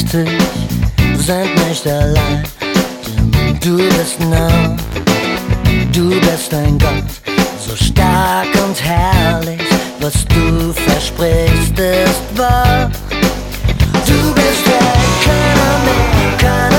richtig, wir sind nicht allein. Du bist nah, du bist ein Gott, so stark und herrlich, was du versprichst ist wahr. Du bist der keiner mehr, keiner